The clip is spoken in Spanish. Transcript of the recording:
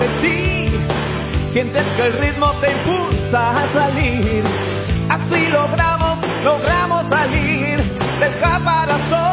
de ti, sientes que el ritmo te impulsa a salir. Así logramos salir del caparazón.